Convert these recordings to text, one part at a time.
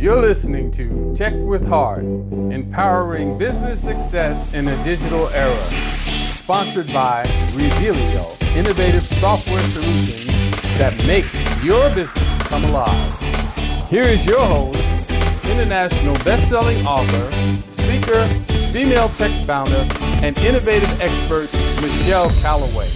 You're listening to Tech with Heart, empowering business success in a digital era. Sponsored by Revelio, innovative software solutions that make your business come alive. Here is your host, international best-selling author, speaker, female tech founder, and innovative expert, Michelle Callaway.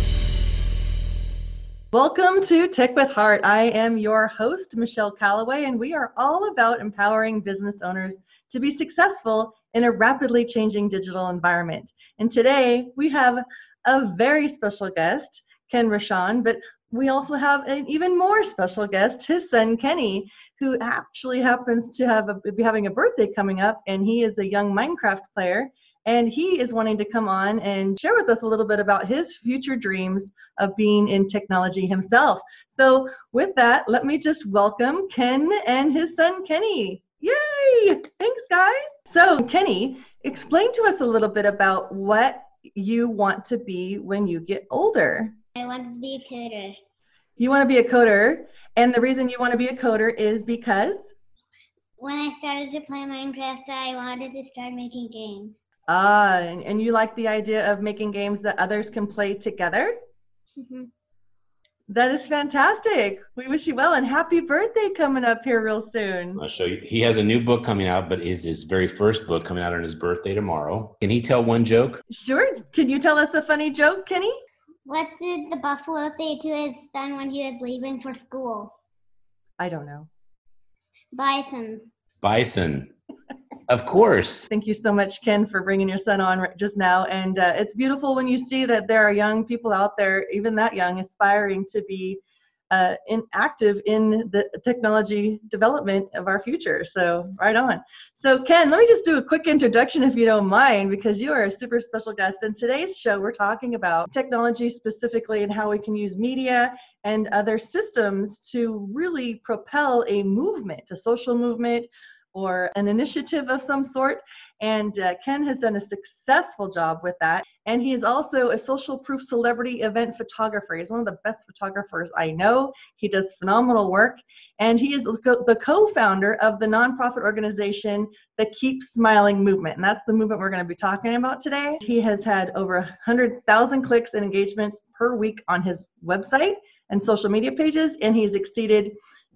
Welcome to Tech with Heart. I am your host, Michelle Callaway, and we are all about empowering business owners to be successful in a rapidly changing digital environment. And today we have a very special guest, Ken Rochon, but we also have an even more special guest, his son, Kenny, who actually happens to be having a birthday coming up, and he is a young Minecraft player. And he is wanting to come on and share with us a little bit about his future dreams of being in technology himself. So with that, let me just welcome Ken and his son, Kenny. Yay! Thanks, guys. So Kenny, explain to us a little bit about what you want to be when you get older. I want to be a coder. You want to be a coder, and the reason you want to be a coder is because? When I started to play Minecraft, I wanted to start making games. And you like the idea of making games that others can play together? Mm-hmm. That is fantastic. We wish you well, and happy birthday coming up here real soon. I'll show you. He has a new book coming out, but is his very first book coming out on his birthday tomorrow. Can he tell one joke? Sure. Can you tell us a funny joke, Kenny? What did the buffalo say to his son when he was leaving for school? I don't know. Bison. Bison. Of course. Thank you so much, Ken, for bringing your son on just now. And it's beautiful when you see that there are young people out there, even that young, aspiring to be active in the technology development of our future. So right on. So Ken, let me just do a quick introduction if you don't mind, because you are a super special guest. In today's show, we're talking about technology specifically and how we can use media and other systems to really propel a movement, a social movement, or an initiative of some sort. And Ken has done a successful job with that. And he is also a social proof celebrity event photographer. He's one of the best photographers I know. He does phenomenal work. And he is the co-founder of the nonprofit organization, the Keep Smiling Movement. And that's the movement we're going to be talking about today. He has had over 100,000 clicks and engagements per week on his website and social media pages. And he's exceeded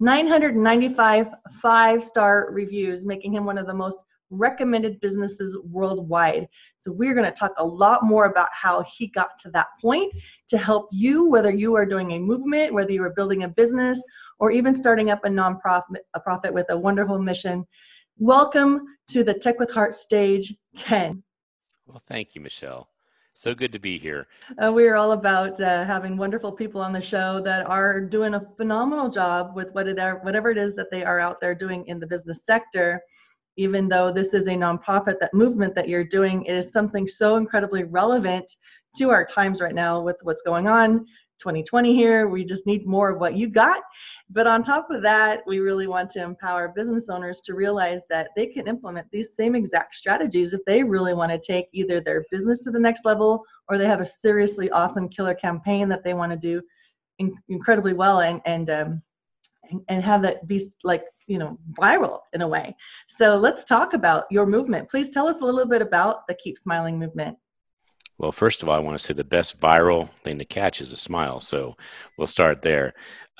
995 five-star reviews, making him one of the most recommended businesses worldwide. So we're going to talk a lot more about how he got to that point to help you, whether you are doing a movement, whether you are building a business, or even starting up a nonprofit with a wonderful mission. Welcome to the Tech with Heart stage, Ken. Well, thank you, Michelle. So good to be here. We are all about having wonderful people on the show that are doing a phenomenal job with whatever it is that they are out there doing in the business sector. Even though this is a nonprofit, that movement that you're doing, it is something so incredibly relevant to our times right now with what's going on. 2020 here, we just need more of what you got. But on top of that, we really want to empower business owners to realize that they can implement these same exact strategies if they really want to take either their business to the next level, or they have a seriously awesome killer campaign that they want to do incredibly well and have that be viral in a way. So let's talk about your movement. Please tell us a little bit about the Keep Smiling movement. Well, first of all, I want to say the best viral thing to catch is a smile. So we'll start there.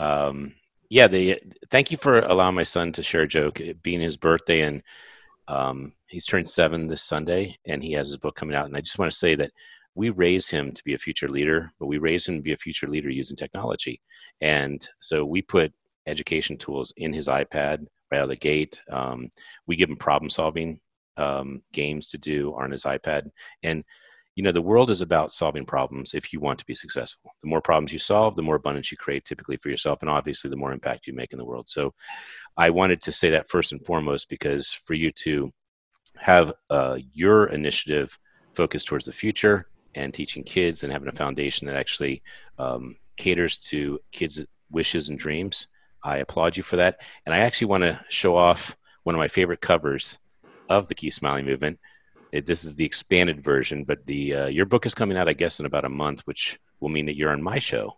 Thank you for allowing my son to share a joke. It being his birthday, and he's turned 7 this Sunday, and he has his book coming out. And I just want to say that we raise him to be a future leader, but we raise him to be a future leader using technology. And so we put education tools in his iPad right out of the gate. We give him problem-solving games to do on his iPad. And the world is about solving problems if you want to be successful. The more problems you solve, the more abundance you create typically for yourself, and obviously the more impact you make in the world. So I wanted to say that first and foremost, because for you to have your initiative focused towards the future and teaching kids and having a foundation that actually caters to kids' wishes and dreams, I applaud you for that. And I actually want to show off one of my favorite covers of the Keep Smiling movement. This is the expanded version, but your book is coming out, I guess, in about a month, which will mean that you're on my show.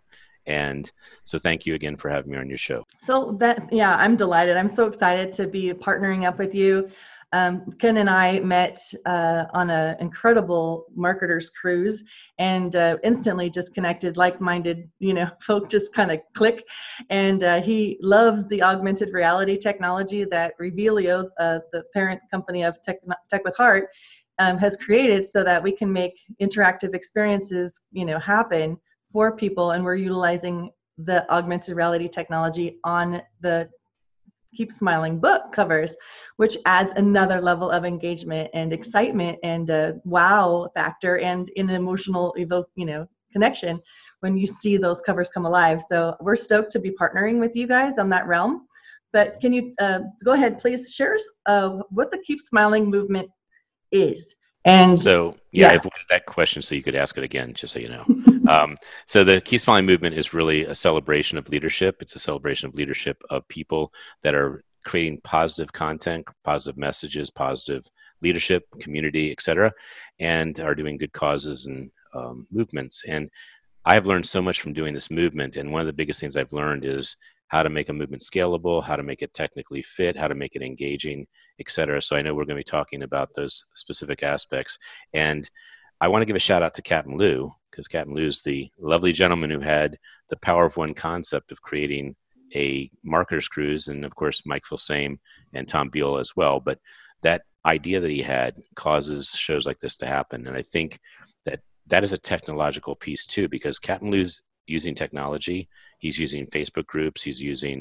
And so thank you again for having me on your show. So I'm delighted. I'm so excited to be partnering up with you. Ken and I met on an incredible marketers cruise, and instantly just connected, like-minded, folk just kind of click. And he loves the augmented reality technology that Revealio, the parent company of Tech with Heart, has created, so that we can make interactive experiences, happen for people. And we're utilizing the augmented reality technology on the Keep Smiling book covers, which adds another level of engagement and excitement and wow factor and an emotional connection when you see those covers come alive. So we're stoked to be partnering with you guys on that realm. But can you go ahead, please share what the Keep Smiling movement is? And so, I avoided that question so you could ask it again, just so you know. So the Keep Smiling movement is really a celebration of leadership. It's a celebration of leadership of people that are creating positive content, positive messages, positive leadership, community, etc., and are doing good causes and movements. And I've learned so much from doing this movement. And one of the biggest things I've learned is how to make a movement scalable, how to make it technically fit, how to make it engaging, et cetera. So I know we're going to be talking about those specific aspects. And I want to give a shout out to Captain Lou, because Captain Lou is the lovely gentleman who had the Power of One concept of creating a marketers cruise, and of course Mike Filsame and Tom Beal as well. But that idea that he had causes shows like this to happen. And I think that is a technological piece too, because Captain Lou's using technology. He's using Facebook groups. He's using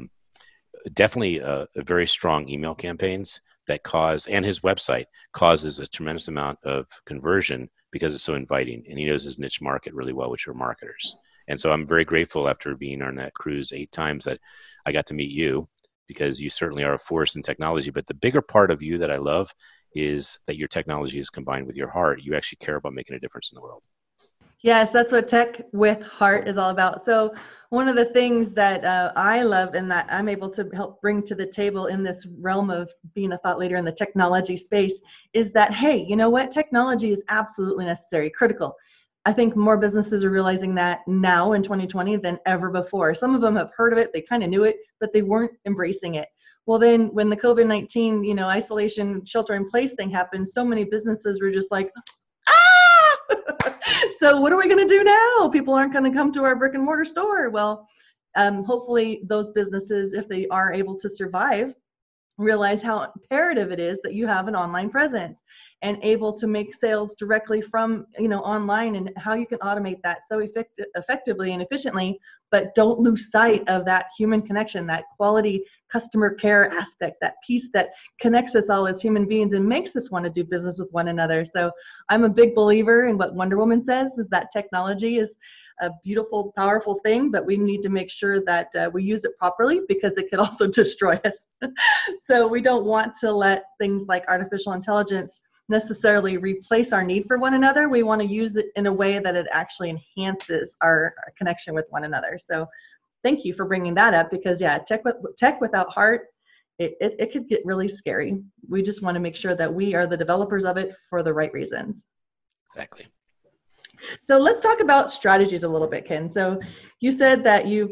definitely a very strong email campaigns that and his website causes a tremendous amount of conversion because it's so inviting. And he knows his niche market really well, which are marketers. And so I'm very grateful after being on that cruise 8 times that I got to meet you, because you certainly are a force in technology. But the bigger part of you that I love is that your technology is combined with your heart. You actually care about making a difference in the world. Yes, that's what Tech with Heart is all about. So one of the things that I love and that I'm able to help bring to the table in this realm of being a thought leader in the technology space is that, hey, you know what? Technology is absolutely necessary, critical. I think more businesses are realizing that now in 2020 than ever before. Some of them have heard of it, they kind of knew it, but they weren't embracing it. Well, then when the COVID-19, isolation, shelter in place thing happened, so many businesses were just like, so what are we going to do now? People aren't going to come to our brick and mortar store. Well, hopefully those businesses, if they are able to survive, realize how imperative it is that you have an online presence and able to make sales directly from online, and how you can automate that so effectively and efficiently, but don't lose sight of that human connection, that quality customer care aspect, that piece that connects us all as human beings and makes us want to do business with one another. So I'm a big believer in what Wonder Woman says, is that technology is a beautiful, powerful thing, but we need to make sure that we use it properly, because it could also destroy us. So we don't want to let things like artificial intelligence necessarily replace our need for one another. We want to use it in a way that it actually enhances our connection with one another. So thank you for bringing that up, because tech without heart, it could get really scary. We just want to make sure that we are the developers of it for the right reasons. Exactly. So let's talk about strategies a little bit, Ken. So you said that you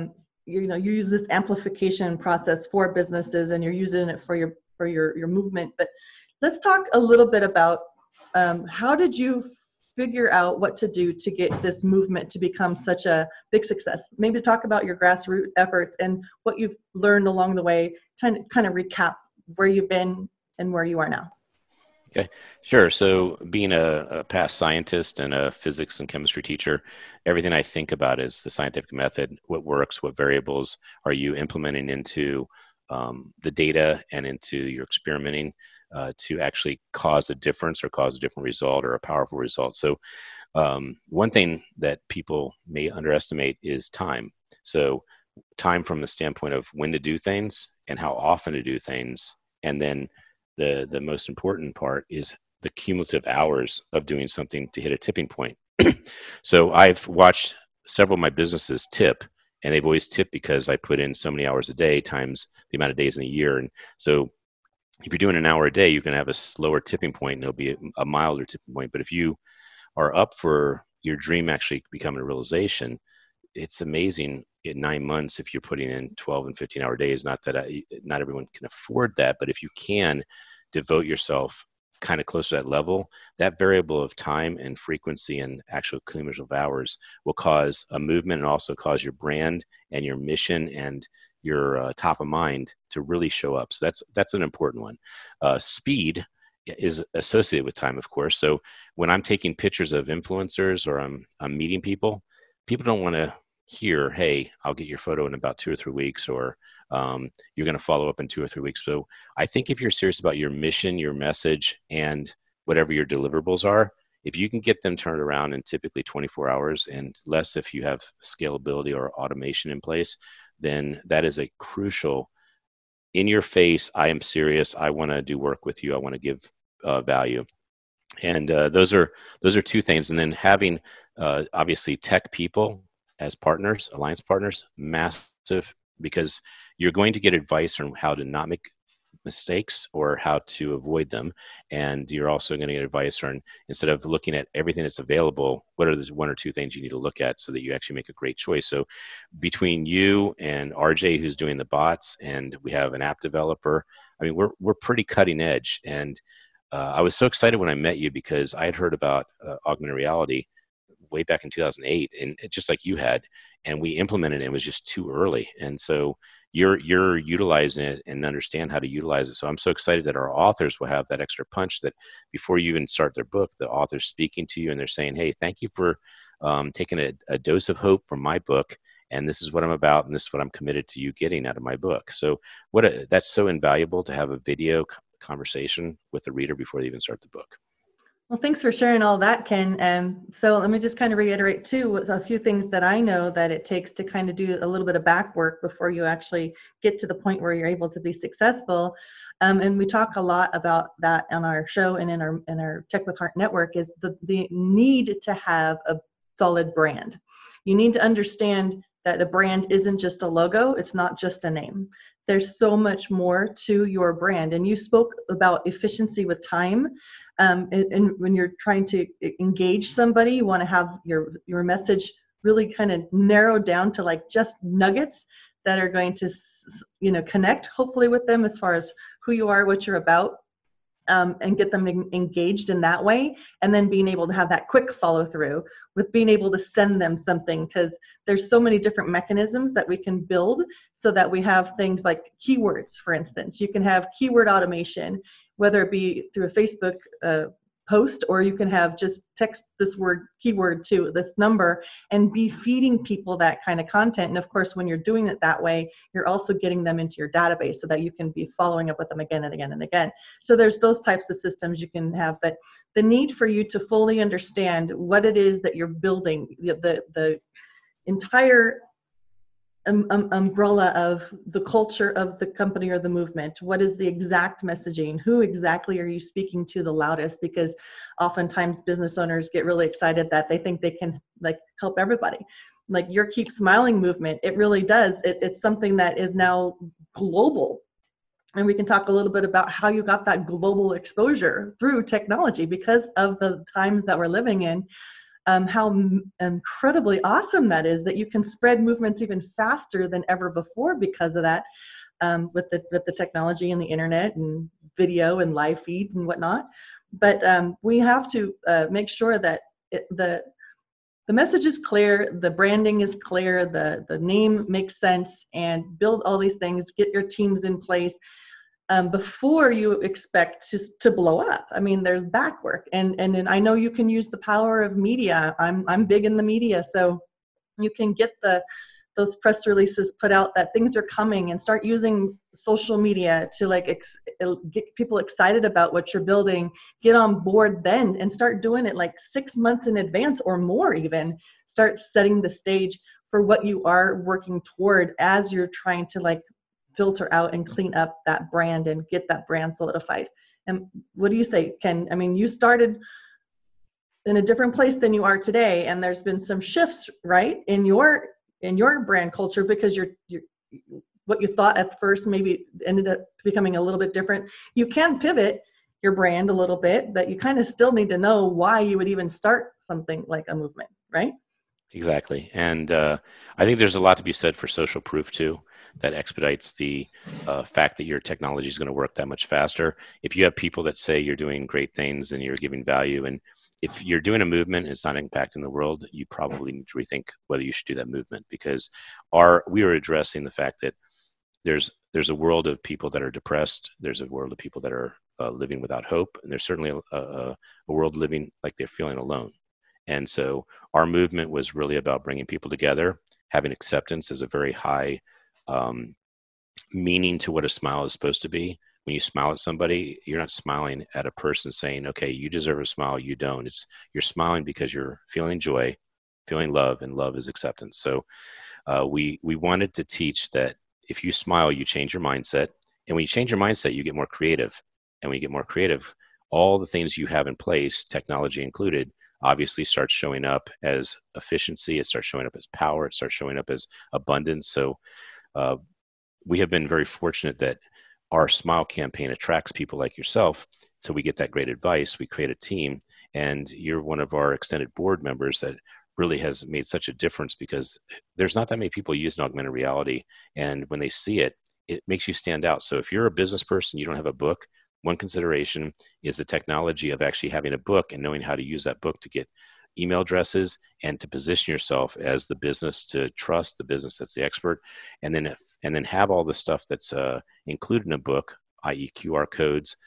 use this amplification process for businesses, and you're using it for your movement. But let's talk a little bit about how did you figure out what to do to get this movement to become such a big success? Maybe talk about your grassroots efforts and what you've learned along the way, kind of recap where you've been and where you are now. Okay, sure. So being a past scientist and a physics and chemistry teacher, everything I think about is the scientific method, what works, what variables are you implementing into the data and into your experimenting to actually cause a difference or cause a different result or a powerful result. So one thing that people may underestimate is time. So time from the standpoint of when to do things and how often to do things. And then the most important part is the cumulative hours of doing something to hit a tipping point. So I've watched several of my businesses tip, and they've always tipped because I put in so many hours a day times the amount of days in a year. And so if you're doing an hour a day, you're going to have a slower tipping point, and it'll be a milder tipping point. But if you are up for your dream actually becoming a realization, it's amazing in 9 months if you're putting in 12 and 15-hour days. Not that not everyone can afford that, but if you can devote yourself kind of close to that level, that variable of time and frequency and actual cumulative hours will cause a movement and also cause your brand and your mission and your top of mind to really show up. So that's an important one. Speed is associated with time, of course. So when I'm taking pictures of influencers or I'm meeting people don't want to hear, hey, I'll get your photo in about 2 or 3 weeks, or you're going to follow up in 2 or 3 weeks. So I think if you're serious about your mission, your message, and whatever your deliverables are, if you can get them turned around in typically 24 hours and less if you have scalability or automation in place, then that is a crucial, in your face, I am serious, I want to do work with you, I want to give value. And those are 2 things. And then having obviously tech people as partners, alliance partners, massive, because you're going to get advice on how to not make mistakes or how to avoid them. And you're also going to get advice on, instead of looking at everything that's available, what are the 1 or 2 things you need to look at so that you actually make a great choice. So between you and RJ, who's doing the bots, and we have an app developer, I mean, we're pretty cutting edge. And I was so excited when I met you because I had heard about augmented reality way back in 2008, and just like you had, and we implemented it. It was just too early, and so you're utilizing it and understand how to utilize it. So I'm so excited that our authors will have that extra punch, that before you even start their book, the author's speaking to you and they're saying, hey, thank you for taking a dose of hope from my book, and this is what I'm about, and this is what I'm committed to you getting out of my book. So that's so invaluable to have a video conversation with the reader before they even start the book. Well, thanks for sharing all that, Ken. So let me just kind of reiterate too, a few things that I know that it takes to kind of do a little bit of back work before you actually get to the point where you're able to be successful. And we talk a lot about that on our show and in our Tech with Heart network, is the need to have a solid brand. You need to understand that a brand isn't just a logo. It's not just a name. There's so much more to your brand. And you spoke about efficiency with time. And when you're trying to engage somebody, you want to have your message really kind of narrowed down to like just nuggets that are going to, connect hopefully with them as far as who you are, what you're about, and get them engaged in that way. And then being able to have that quick follow through with being able to send them something, because there's so many different mechanisms that we can build so that we have things like keywords, for instance. You can have keyword automation, whether it be through a Facebook post, or you can have just text this keyword to this number and be feeding people that kind of content. And of course, when you're doing it that way, you're also getting them into your database so that you can be following up with them again and again and again. So there's those types of systems you can have, but the need for you to fully understand what it is that you're building, the entire umbrella of the culture of the company or the movement. What is the exact messaging? Who exactly are you speaking to the loudest? Because oftentimes business owners get really excited that they think they can like help everybody. Like your Keep Smiling movement, it really does. It's something that is now global. And we can talk a little bit about how you got that global exposure through technology because of the times that we're living in. How incredibly awesome that is, that you can spread movements even faster than ever before because of that, with the technology and the internet and video and live feed and whatnot. But we have to make sure that the message is clear, the branding is clear, the name makes sense, and build all these things, get your teams in place before you expect to blow up. I mean, there's back work, and I know you can use the power of media. I'm big in the media, so you can get those press releases put out that things are coming, and start using social media to like get people excited about what you're building. Get on board then, and start doing it like 6 months in advance or more even. Start setting the stage for what you are working toward as you're trying to like filter out and clean up that brand and get that brand solidified. And what do you say, Ken? I mean, you started in a different place than you are today, and there's been some shifts, right, in your brand culture, because you're what you thought at first maybe ended up becoming a little bit different. You can pivot your brand a little bit, but you kind of still need to know why you would even start something like a movement, right? Exactly. And I think there's a lot to be said for social proof too, that expedites the fact that your technology is going to work that much faster. If you have people that say you're doing great things and you're giving value, and if you're doing a movement and it's not impacting the world, you probably need to rethink whether you should do that movement, because we are addressing the fact that there's a world of people that are depressed. There's a world of people that are living without hope. And there's certainly a world living like they're feeling alone. And so our movement was really about bringing people together. Having acceptance is a very high meaning to what a smile is supposed to be. When you smile at somebody, you're not smiling at a person saying, okay, you deserve a smile, you don't. You're smiling because you're feeling joy, feeling love, and love is acceptance. So we wanted to teach that if you smile, you change your mindset. And when you change your mindset, you get more creative. And when you get more creative, all the things you have in place, technology included, obviously starts showing up as efficiency. It starts showing up as power. It starts showing up as abundance. So we have been very fortunate that our Smile campaign attracts people like yourself. So we get that great advice. We create a team, and you're one of our extended board members that really has made such a difference, because there's not that many people using augmented reality. And when they see it, it makes you stand out. So if you're a business person, you don't have a book, one consideration is the technology of actually having a book and knowing how to use that book to get email addresses and to position yourself as the business to trust, the business that's the expert, and then have all the stuff that's included in a book, i.e. QR codes,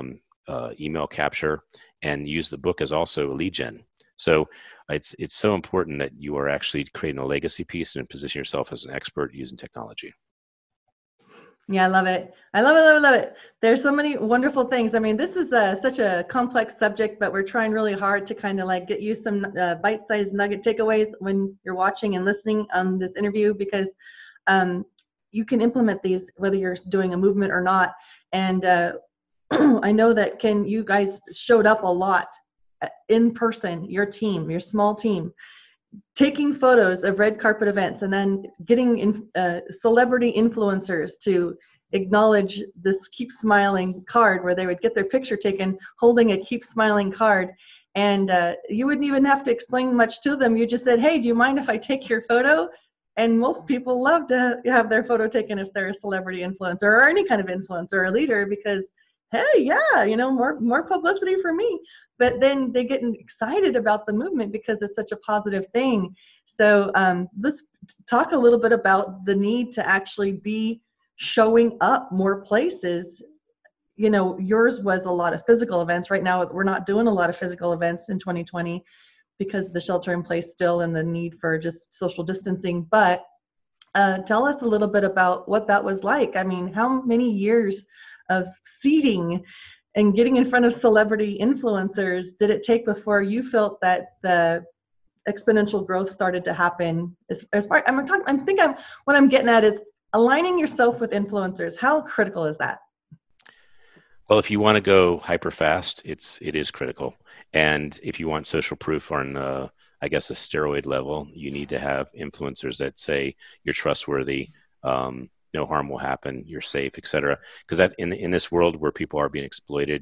email capture, and use the book as also a lead gen. So it's so important that you are actually creating a legacy piece and position yourself as an expert using technology. Yeah, I love it. I love it, love it, love it. There's so many wonderful things. I mean, this is such a complex subject, but we're trying really hard to kind of like get you some bite-sized nugget takeaways when you're watching and listening on this interview, because you can implement these whether you're doing a movement or not. And I know that you guys showed up a lot in person, your team, your small team, taking photos of red carpet events, and then getting celebrity influencers to acknowledge this Keep Smiling card, where they would get their picture taken holding a Keep Smiling card. And you wouldn't even have to explain much to them. You just said, hey, do you mind if I take your photo? And most people love to have their photo taken if they're a celebrity influencer or any kind of influencer or leader, because hey, yeah, more publicity for me. But then they get excited about the movement because it's such a positive thing. So let's talk a little bit about the need to actually be showing up more places. Yours was a lot of physical events. Right now, we're not doing a lot of physical events in 2020 because of the shelter in place still and the need for just social distancing. But tell us a little bit about what that was like. I mean, how many years of seeding and getting in front of celebrity influencers did it take before you felt that the exponential growth started to happen? What I'm getting at is aligning yourself with influencers. How critical is that? Well, if you want to go hyper fast, it is critical. And if you want social proof on, I guess, a steroid level, you need to have influencers that say you're trustworthy, no harm will happen, you're safe, et cetera. Because that in this world where people are being exploited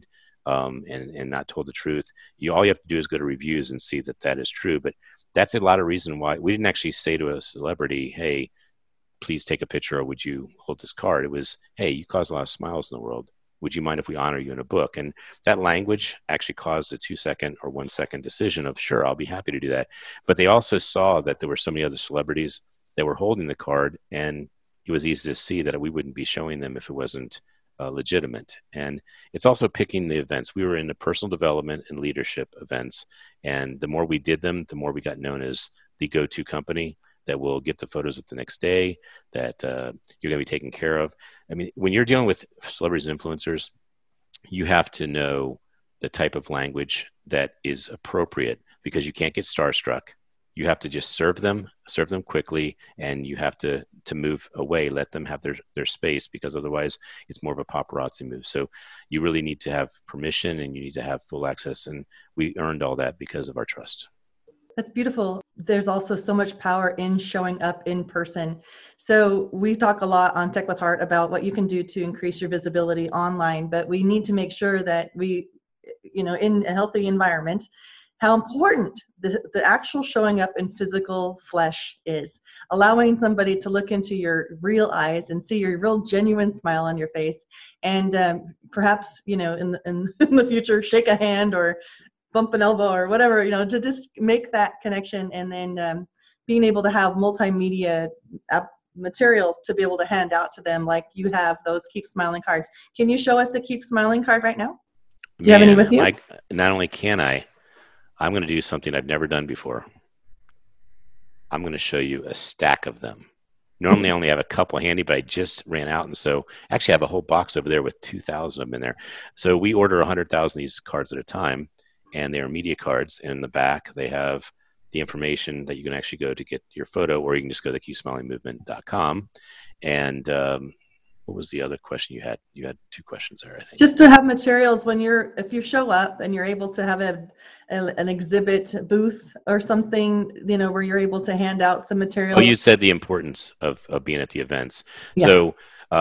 and not told the truth, all you have to do is go to reviews and see that is true. But that's a lot of reason why we didn't actually say to a celebrity, hey, please take a picture, or would you hold this card? It was, hey, you cause a lot of smiles in the world. Would you mind if we honor you in a book? And that language actually caused a 2-second or 1-second decision of, sure, I'll be happy to do that. But they also saw that there were so many other celebrities that were holding the card, and it was easy to see that we wouldn't be showing them if it wasn't legitimate. And it's also picking the events. We were in the personal development and leadership events, and the more we did them, the more we got known as the go-to company that will get the photos up the next day, that you're going to be taken care of. I mean, when you're dealing with celebrities and influencers, you have to know the type of language that is appropriate, because you can't get starstruck. You have to just serve them quickly, and you have to move away, let them have their space, because otherwise it's more of a paparazzi move. So you really need to have permission, and you need to have full access. And we earned all that because of our trust. That's beautiful. There's also so much power in showing up in person. So we talk a lot on Tech with Heart about what you can do to increase your visibility online, but we need to make sure that we, in a healthy environment, how important the actual showing up in physical flesh is. Allowing somebody to look into your real eyes and see your real genuine smile on your face, and perhaps, in the future, shake a hand or bump an elbow or whatever, to just make that connection, and then being able to have multimedia materials to be able to hand out to them, like you have those Keep Smiling cards. Can you show us a Keep Smiling card right now? Do you have any with you? Not only can I'm going to do something I've never done before. I'm going to show you a stack of them. Normally I only have a couple handy, but I just ran out. And so actually I have a whole box over there with 2,000 of them in there. So we order 100,000 of these cards at a time, and they are media cards. And in the back, they have the information that you can actually go to get your photo, or you can just go to keepsmilingmovement.com. And what was the other question you had? You had two questions there, I think. Just to have materials if you show up and you're able to have an exhibit booth or something, where you're able to hand out some materials. Oh, you said the importance of being at the events. Yeah. So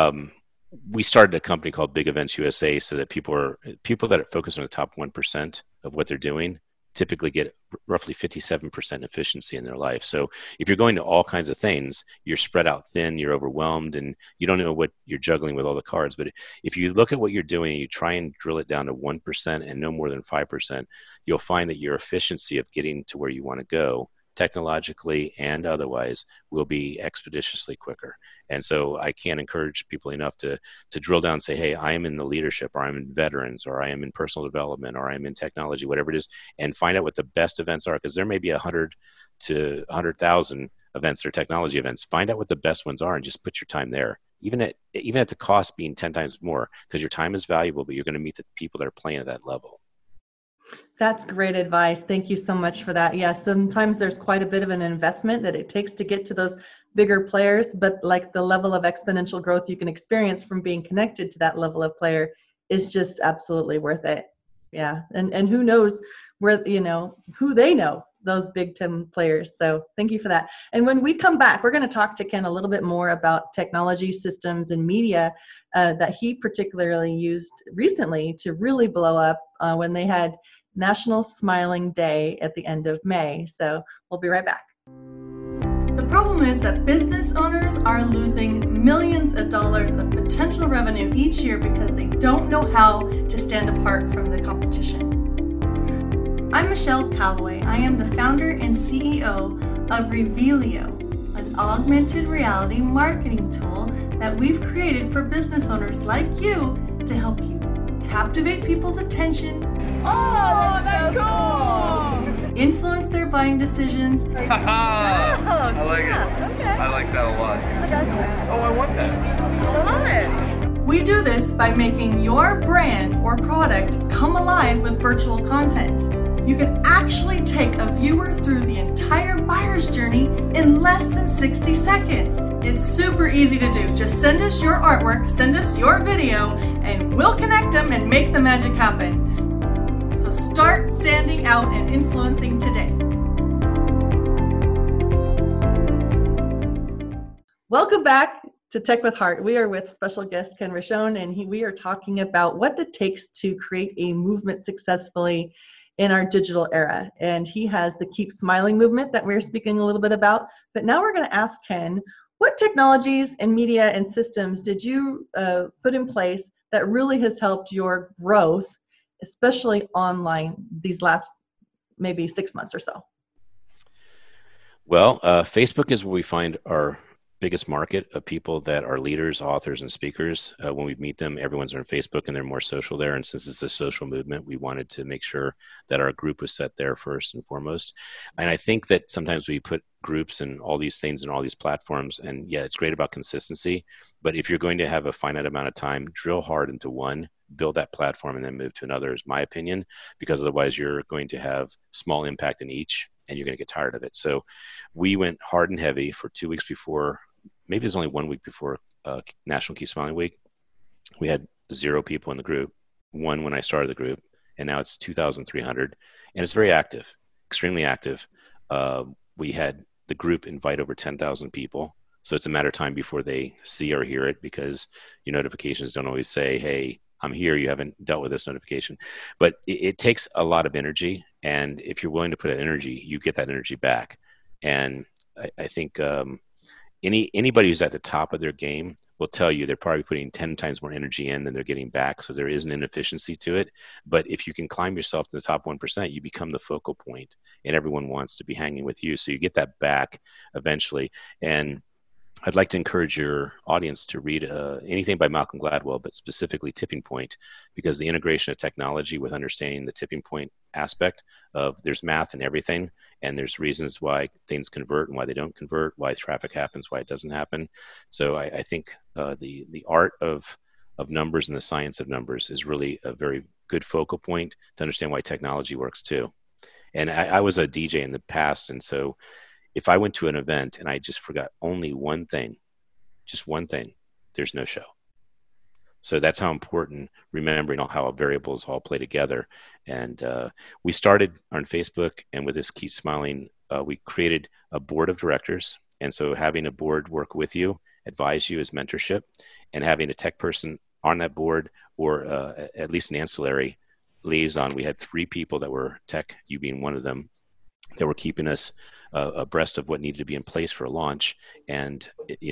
we started a company called Big Events USA, so that people that are focused on the top 1% of what they're doing typically get roughly 57% efficiency in their life. So if you're going to all kinds of things, you're spread out thin, you're overwhelmed, and you don't know what you're juggling with all the cards. But if you look at what you're doing and you try and drill it down to 1% and no more than 5%, you'll find that your efficiency of getting to where you want to go, technologically and otherwise, will be expeditiously quicker. And so I can't encourage people enough to drill down and say, hey, I am in the leadership, or I'm in veterans, or I am in personal development, or I'm in technology, whatever it is, and find out what the best events are, because there may be 100 to 100,000 events that are technology events. Find out what the best ones are and just put your time there, even at the cost being 10 times more, because your time is valuable, but you're going to meet the people that are playing at that level. That's great advice. Thank you so much for that. Yes, sometimes there's quite a bit of an investment that it takes to get to those bigger players, but like the level of exponential growth you can experience from being connected to that level of player is just absolutely worth it. Yeah. And who knows where, who they know, those big 10 players. So thank you for that. And when we come back, we're going to talk to Ken a little bit more about technology, systems, and media that he particularly used recently to really blow up when they had National Smiling Day at the end of May. So we'll be right back. The problem is that business owners are losing millions of dollars of potential revenue each year because they don't know how to stand apart from the competition. I'm Michelle Calloway. I am the founder and CEO of Revealio, an augmented reality marketing tool that we've created for business owners like you to help you captivate people's attention. Oh, that's cool! Influence their buying decisions. I like it. Okay. I like that a lot. Oh, I want that. I love it. We do this by making your brand or product come alive with virtual content. You can actually take a viewer through the entire buyer's journey in less than 60 seconds. It's super easy to do. Just send us your artwork, send us your video, and we'll connect them and make the magic happen. So start standing out and influencing today. Welcome back to Tech with Heart. We are with special guest Ken Rochon, and we are talking about what it takes to create a movement successfully in our digital era. And he has the Keep Smiling movement that we're speaking a little bit about. But now we're going to ask Ken, what technologies and media and systems did you put in place that really has helped your growth, especially online, these last maybe 6 months or so? Well, Facebook is where we find our biggest market of people that are leaders, authors, and speakers. When we meet them, everyone's on Facebook and they're more social there. And since it's a social movement, we wanted to make sure that our group was set there first and foremost. And I think that sometimes we put groups and all these things and all these platforms, and yeah, it's great about consistency. But if you're going to have a finite amount of time, drill hard into one, build that platform, and then move to another, is my opinion, because otherwise you're going to have small impact in each and you're going to get tired of it. So we went hard and heavy for 2 weeks before, maybe it was only 1 week before National Keep Smiling Week. We had 0 people in the group, 1 when I started the group, and now it's 2,300. And it's very active, extremely active. We had the group invite over 10,000 people. So it's a matter of time before they see or hear it, because your notifications don't always say, hey, I'm here. You haven't dealt with this notification. But it takes a lot of energy. And if you're willing to put in energy, you get that energy back. And I think anybody who's at the top of their game will tell you they're probably putting 10 times more energy in than they're getting back. So there is an inefficiency to it. But if you can climb yourself to the top 1%, you become the focal point, and everyone wants to be hanging with you. So you get that back eventually. And I'd like to encourage your audience to read anything by Malcolm Gladwell, but specifically Tipping Point, because the integration of technology with understanding the tipping point aspect of there's math in everything, and there's reasons why things convert and why they don't convert, why traffic happens, why it doesn't happen. So I think the art of numbers and the science of numbers is really a very good focal point to understand why technology works too. And I was a DJ in the past, and so if I went to an event and I just forgot only one thing, just one thing, there's no show. So that's how important remembering how variables all play together. And we started on Facebook, and with this Keep Smiling, we created a board of directors. And so having a board work with you, advise you as mentorship, and having a tech person on that board, or at least an ancillary liaison. We had 3 people that were tech, you being one of them, that were keeping us abreast of what needed to be in place for a launch. And,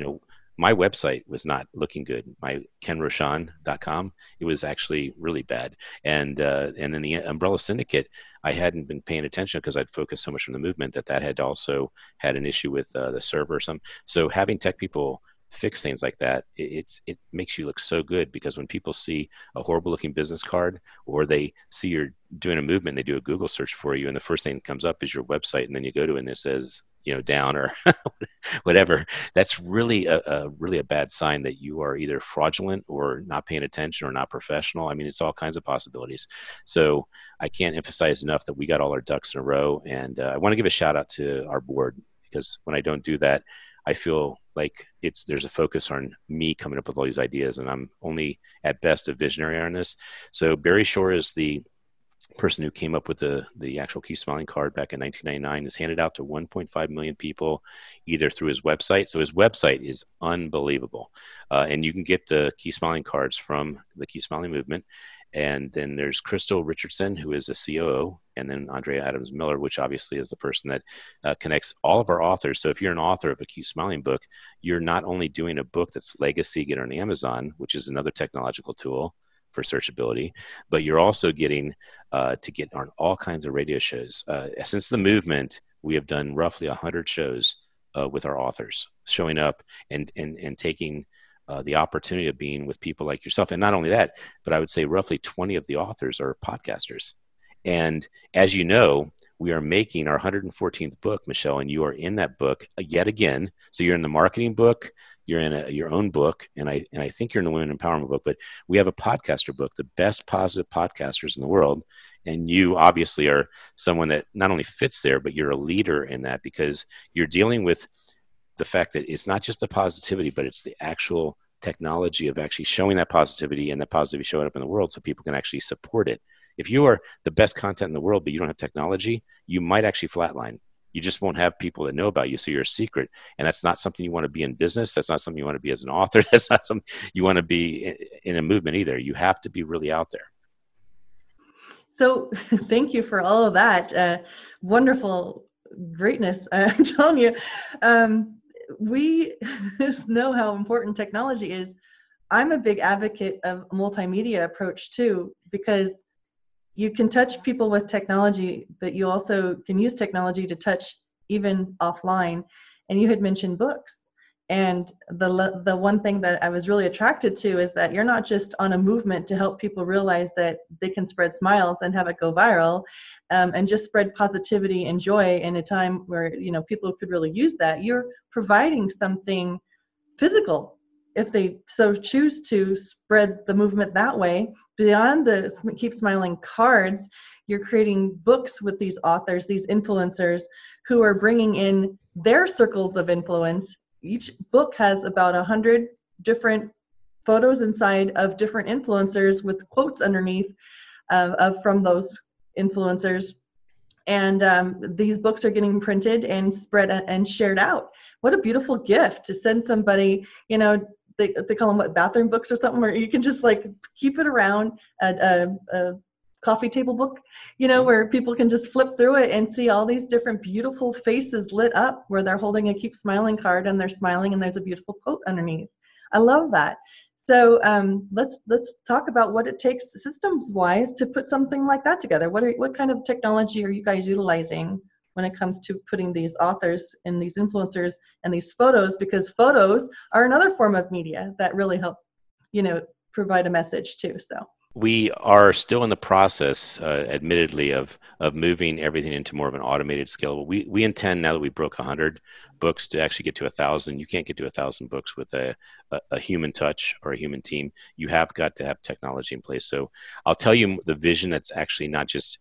my website was not looking good. My kenroshan.com, it was actually really bad. And then the Umbrella Syndicate, I hadn't been paying attention because I'd focused so much on the movement that had also had an issue with the server or something. So having tech people fix things like that, it makes you look so good, because when people see a horrible looking business card, or they see you're doing a movement, they do a Google search for you, and the first thing that comes up is your website, and then you go to it and it says, down or whatever, that's really a bad sign that you are either fraudulent or not paying attention or not professional. I mean, it's all kinds of possibilities. So I can't emphasize enough that we got all our ducks in a row. And I want to give a shout out to our board, because when I don't do that, I feel like there's a focus on me coming up with all these ideas, and I'm only at best a visionary on this. So Barry Shore is the person who came up with the actual Keep Smiling card back in 1999, is handed out to 1.5 million people, either through his website. So his website is unbelievable. And you can get the Keep Smiling cards from the Keep Smiling movement. And then there's Crystal Richardson, who is the COO, and then Andrea Adams Miller, which obviously is the person that connects all of our authors. So if you're an author of a Keep Smiling book, you're not only doing a book that's legacy, get on Amazon, which is another technological tool for searchability, but you're also getting to get on all kinds of radio shows. Since the movement, we have done roughly 100 shows with our authors, showing up and taking the opportunity of being with people like yourself. And not only that, but I would say roughly 20 of the authors are podcasters. And as you know, we are making our 114th book, Michelle, and you are in that book yet again. So you're in the marketing book, you're in your own book, and I think you're in the Women Empowerment book, but we have a podcaster book, the best positive podcasters in the world. And you obviously are someone that not only fits there, but you're a leader in that, because you're dealing with the fact that it's not just the positivity, but it's the actual technology of actually showing that positivity, and that positivity showing up in the world so people can actually support it. If you are the best content in the world, but you don't have technology, you might actually flatline. You just won't have people that know about you. So you're a secret. And that's not something you want to be in business. That's not something you want to be as an author. That's not something you want to be in a movement either. You have to be really out there. So thank you for all of that. Wonderful greatness. I'm telling you, we know how important technology is. I'm a big advocate of a multimedia approach too, because you can touch people with technology, but you also can use technology to touch even offline. And you had mentioned books. And the one thing that I was really attracted to is that you're not just on a movement to help people realize that they can spread smiles and have it go viral, and just spread positivity and joy in a time where people could really use that. You're providing something physical if they so choose to spread the movement that way. Beyond the Keep Smiling cards, you're creating books with these authors, these influencers who are bringing in their circles of influence. Each book has about 100 different photos inside of different influencers with quotes underneath from those influencers. And these books are getting printed and spread and shared out. What a beautiful gift to send somebody, they call them what, bathroom books or something, where you can just like keep it around a coffee table book, you know, where people can just flip through it and see all these different beautiful faces lit up where they're holding a Keep Smiling card and they're smiling and there's a beautiful quote underneath. I love that. So let's talk about what it takes systems-wise to put something like that together. What kind of technology are you guys utilizing when it comes to putting these authors and these influencers and these photos? Because photos are another form of media that really help, you know, provide a message too. So we are still in the process, admittedly, of moving everything into more of an automated scale. We intend, now that we broke 100 books, to actually get to 1,000. You can't get to 1,000 books with a human touch or a human team. You have got to have technology in place. So I'll tell you the vision that's actually not just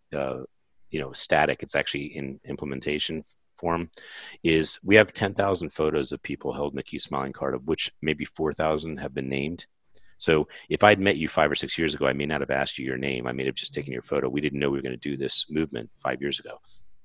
static. It's actually in implementation form. Is we have 10,000 photos of people held in the Keep Smiling card, of which maybe 4,000 have been named. So if I'd met you 5 or 6 years ago, I may not have asked you your name. I may have just taken your photo. We didn't know we were going to do this movement 5 years ago.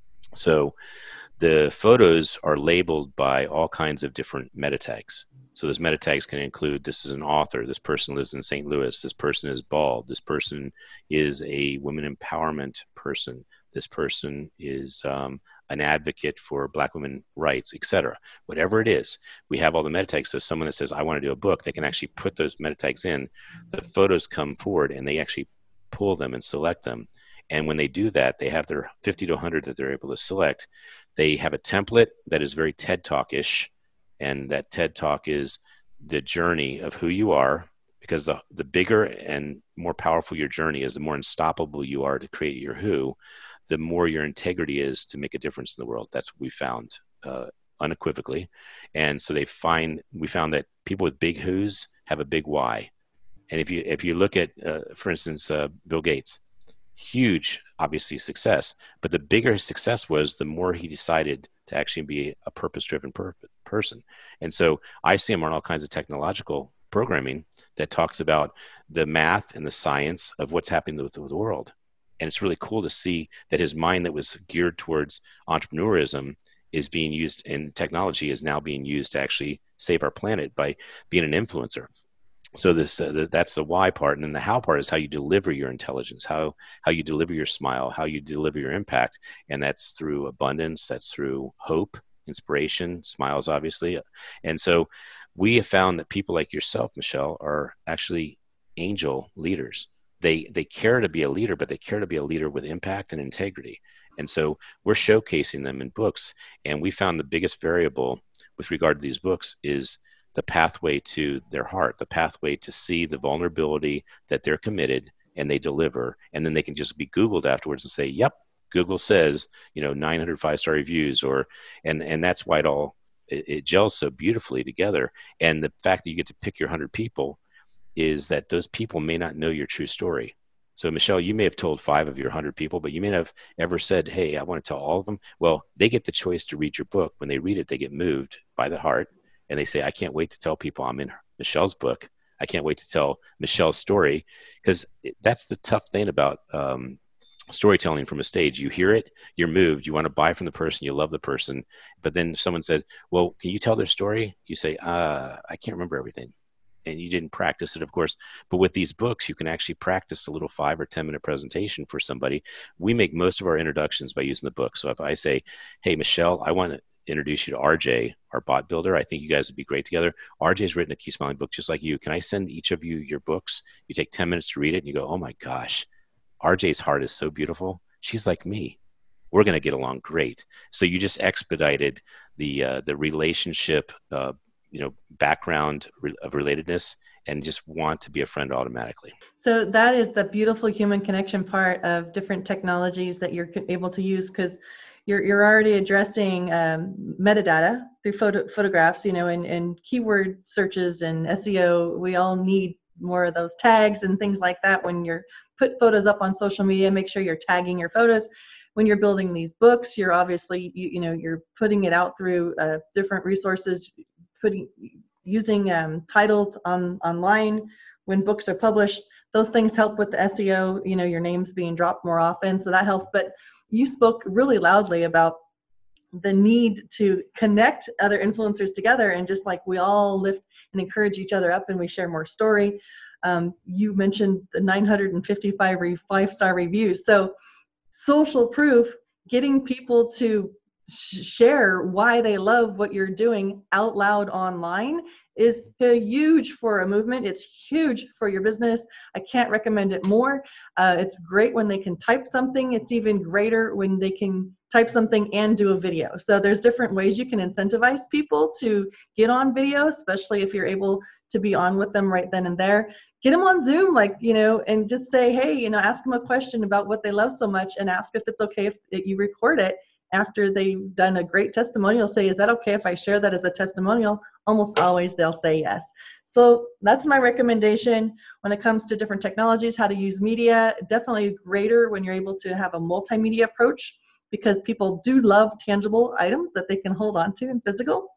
So the photos are labeled by all kinds of different meta tags. So those meta tags can include, this is an author, this person lives in St. Louis, this person is bald, this person is a women empowerment person, this person is an advocate for Black women rights, etc. Whatever it is, we have all the meta tags. So someone that says, I want to do a book, they can actually put those meta tags in. The photos come forward and they actually pull them and select them. And when they do that, they have their 50 to 100 that they're able to select. They have a template that is very TED Talk-ish. And that TED Talk is the journey of who you are, because the bigger and more powerful your journey is, the more unstoppable you are to create your who, the more your integrity is to make a difference in the world. That's what we found unequivocally. And so we found that people with big who's have a big why. And if you look at, for instance, Bill Gates, huge, obviously, success, but the bigger his success was, the more he decided to actually be a purpose-driven person. And so I see him on all kinds of technological programming that talks about the math and the science of what's happening with the world. And it's really cool to see that his mind that was geared towards entrepreneurism is being used, and technology is now being used to actually save our planet by being an influencer. So that's the why part. And then the how part is how you deliver your intelligence, how you deliver your smile, how you deliver your impact. And that's through abundance, that's through hope, inspiration, smiles, obviously. And so we have found that people like yourself, Michelle, are actually angel leaders. They care to be a leader, but they care to be a leader with impact and integrity. And so we're showcasing them in books. And we found the biggest variable with regard to these books is the pathway to their heart, the pathway to see the vulnerability that they're committed and they deliver. And then they can just be Googled afterwards and say, yep, Google says, 900 5-star reviews, and that's why it gels so beautifully together. And the fact that you get to pick your 100 people is that those people may not know your true story. So Michelle, you may have told 5 of your 100 people, but you may not have ever said, hey, I want to tell all of them. Well, they get the choice to read your book. When they read it, they get moved by the heart. And they say, I can't wait to tell people I'm in Michelle's book. I can't wait to tell Michelle's story, because that's the tough thing about storytelling from a stage. You hear it, you're moved, you want to buy from the person, you love the person. But then someone said, well, can you tell their story? You say, I can't remember everything. And you didn't practice it, of course. But with these books, you can actually practice a little 5 or 10 minute presentation for somebody. We make most of our introductions by using the book. So if I say, hey, Michelle, I want to introduce you to RJ, our bot builder. I think you guys would be great together. RJ's written a Keep Smiling book just like you. Can I send each of you your books? You take 10 minutes to read it and you go, oh my gosh, RJ's heart is so beautiful. She's like me. We're going to get along great. So you just expedited the relationship, background of relatedness, and just want to be a friend automatically. So that is the beautiful human connection part of different technologies that you're able to use, because you're already addressing metadata through photographs, and keyword searches and SEO. We all need more of those tags and things like that. When you're put photos up on social media, make sure you're tagging your photos. When you're building these books, you're obviously, you're putting it out through different resources, using titles online when books are published. Those things help with the SEO, your name's being dropped more often, so that helps. But you spoke really loudly about the need to connect other influencers together, and just like we all lift and encourage each other up, and we share more story. You mentioned the 955 5-star reviews. So social proof, getting people to share why they love what you're doing out loud online is huge for a movement. It's huge for your business. I can't recommend it more. It's great when they can type something. It's even greater when they can type something and do a video. So there's different ways you can incentivize people to get on video, especially if you're able to be on with them right then and there. Get them on Zoom, and just say, hey, ask them a question about what they love so much, and ask if it's okay if you record it after they've done a great testimonial. Say, is that okay if I share that as a testimonial? Almost always they'll say yes. So that's my recommendation when it comes to different technologies, how to use media. Definitely greater when you're able to have a multimedia approach, because people do love tangible items that they can hold on to in physical.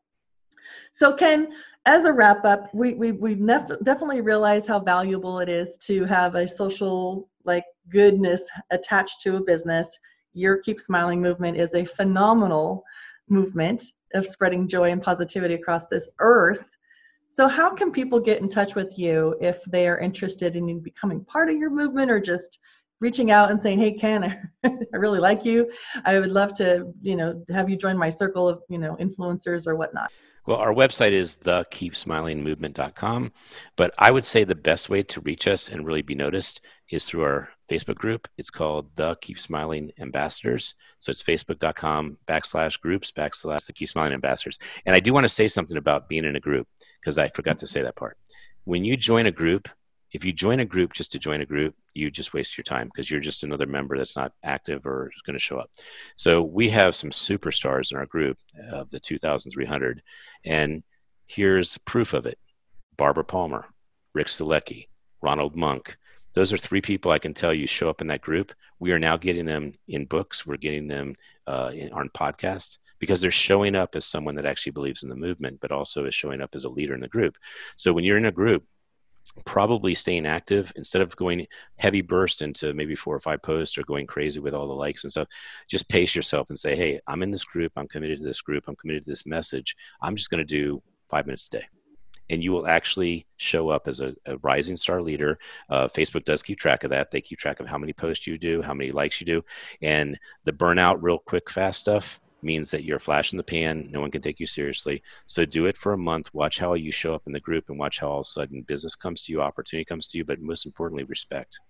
So Ken, as a wrap up, we definitely realize how valuable it is to have a social goodness attached to a business. Your Keep Smiling movement is a phenomenal movement of spreading joy and positivity across this earth. So how can people get in touch with you if they are interested in becoming part of your movement, or just reaching out and saying, hey, Ken, I really like you. I would love to, have you join my circle of, influencers or whatnot. Well, our website is thekeepsmilingmovement.com, but I would say the best way to reach us and really be noticed is through our Facebook group. It's called The Keep Smiling Ambassadors. So it's facebook.com/groups/ The Keep Smiling Ambassadors. And I do want to say something about being in a group, because I forgot to say that part. When you join a group, if you join a group just to join a group, you just waste your time, because you're just another member that's not active or is going to show up. So we have some superstars in our group of the 2,300, and here's proof of it. Barbara Palmer, Rick Stilecki, Ronald Monk. Those are 3 people I can tell you show up in that group. We are now getting them in books. We're getting them on podcasts, because they're showing up as someone that actually believes in the movement, but also is showing up as a leader in the group. So when you're in a group, probably staying active instead of going heavy burst into maybe 4 or 5 posts or going crazy with all the likes and stuff. Just pace yourself and say, hey, I'm in this group. I'm committed to this group. I'm committed to this message. I'm just going to do 5 minutes a day. And you will actually show up as a rising star leader. Facebook does keep track of that. They keep track of how many posts you do, how many likes you do. And the burnout, real quick, fast stuff means that you're a flash in the pan. No one can take you seriously. So do it for a month. Watch how you show up in the group, and watch how all of a sudden business comes to you, opportunity comes to you, but most importantly, respect.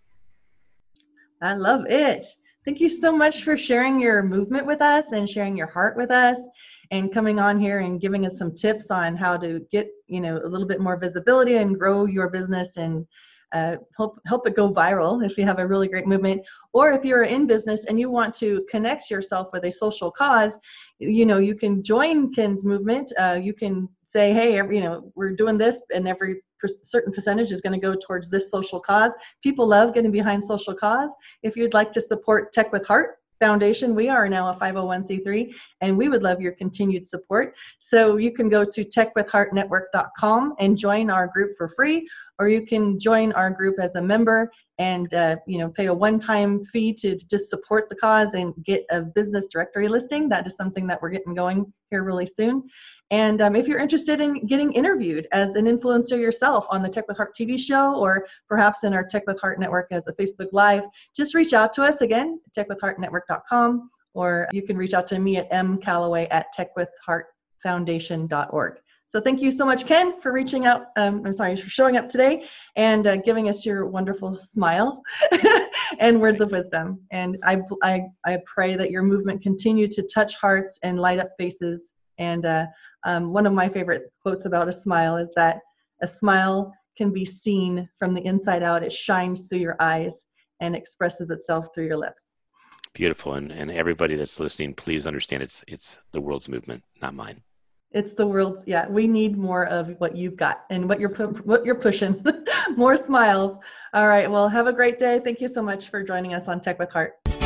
I love it. Thank you so much for sharing your movement with us and sharing your heart with us, and coming on here and giving us some tips on how to get, a little bit more visibility and grow your business, and help it go viral if you have a really great movement. Or if you're in business and you want to connect yourself with a social cause, you can join Ken's movement. You can say, hey, we're doing this, and every certain percentage is going to go towards this social cause. People love getting behind social cause. If you'd like to support Tech with Heart Foundation, we are now a 501c3, and we would love your continued support. So you can go to techwithheartnetwork.com and join our group for free, or you can join our group as a member and pay a one-time fee to just support the cause and get a business directory listing. That is something that we're getting going here really soon. And if you're interested in getting interviewed as an influencer yourself on the Tech with Heart TV show, or perhaps in our Tech with Heart network as a Facebook Live, just reach out to us again, techwithheartnetwork.com, or you can reach out to me at mcalloway@techwithheartfoundation.org. So thank you so much, Ken, for reaching out. For showing up today and giving us your wonderful smile and words of wisdom. And I pray that your movement continue to touch hearts and light up faces. And one of my favorite quotes about a smile is that a smile can be seen from the inside out. It shines through your eyes and expresses itself through your lips. Beautiful. And everybody that's listening, please understand it's the world's movement, not mine. It's the world's, yeah, we need more of what you've got and what you're pushing. More smiles. All right, well, have a great day. Thank you so much for joining us on Tech with Heart.